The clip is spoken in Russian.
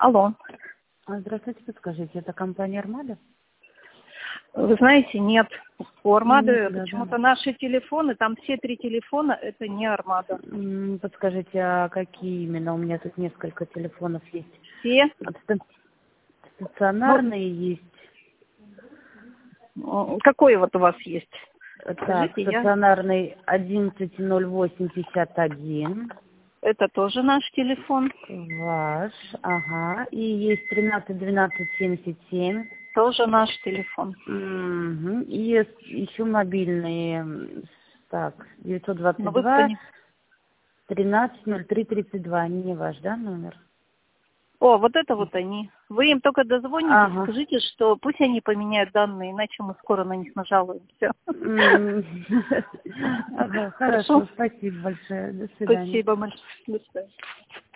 Алло. Здравствуйте, подскажите, это компания «Армада»? Вы знаете, нет. У Армады Да. почему-то наши телефоны, там все 3 телефона, это не Армада. Подскажите, а какие именно? У меня тут несколько телефонов есть. Все? Стационарные есть. Какой вот у вас есть? Так, Скажите, стационарный 110851. Это тоже наш телефон. Ваш, ага. И есть 131277. Тоже наш телефон. И еще мобильные. Так, Но вы кто 922 не... 130332. Не ваш, да, номер? О, вот это вот они. Вы им только дозвонитесь, Ага. скажите, что пусть они поменяют данные, иначе мы скоро на них нажалуем. Все. Ага, хорошо, спасибо большое. До свидания. Спасибо большое. До свидания.